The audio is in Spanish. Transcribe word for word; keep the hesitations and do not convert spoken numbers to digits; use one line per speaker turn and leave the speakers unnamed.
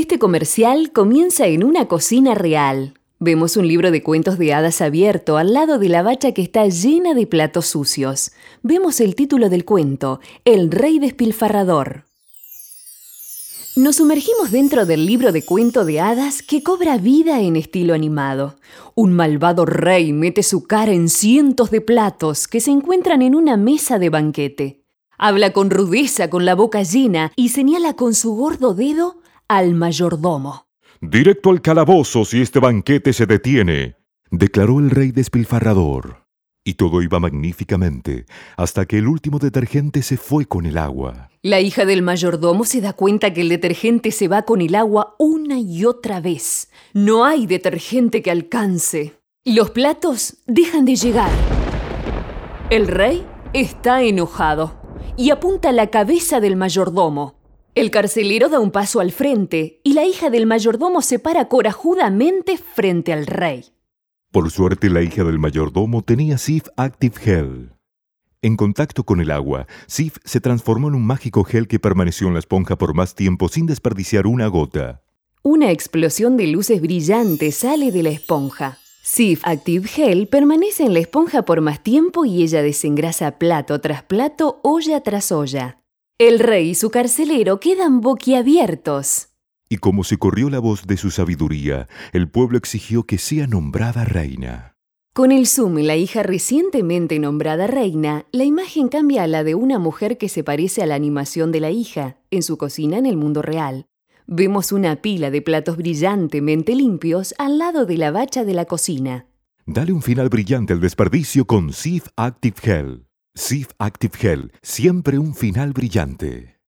Este comercial comienza en una cocina real. Vemos un libro de cuentos de hadas abierto al lado de la bacha que está llena de platos sucios. Vemos el título del cuento, El Rey Despilfarrador. Nos sumergimos dentro del libro de cuento de hadas que cobra vida en estilo animado. Un malvado rey mete su cara en cientos de platos que se encuentran en una mesa de banquete. Habla con rudeza con la boca llena y señala con su gordo dedo al mayordomo.
«Directo al calabozo si este banquete se detiene», declaró el rey despilfarrador. Y todo iba magníficamente, hasta que el último detergente se fue con el agua.
La hija del mayordomo se da cuenta que el detergente se va con el agua una y otra vez. No hay detergente que alcance. Los platos dejan de llegar. El rey está enojado y apunta la cabeza del mayordomo. El carcelero da un paso al frente y la hija del mayordomo se para corajudamente frente al rey.
Por suerte, la hija del mayordomo tenía Sif Active Gel. En contacto con el agua, Sif se transformó en un mágico gel que permaneció en la esponja por más tiempo sin desperdiciar una gota.
Una explosión de luces brillantes sale de la esponja. Sif Active Gel permanece en la esponja por más tiempo y ella desengrasa plato tras plato, olla tras olla. El rey y su carcelero quedan boquiabiertos.
Y como se corrió la voz de su sabiduría, el pueblo exigió que sea nombrada reina.
Con el zoom y la hija recientemente nombrada reina, la imagen cambia a la de una mujer que se parece a la animación de la hija, en su cocina en el mundo real. Vemos una pila de platos brillantemente limpios al lado de la bacha de la cocina.
Dale un final brillante al desperdicio con Sif Active Gel. Sif Active Gel, siempre un final brillante.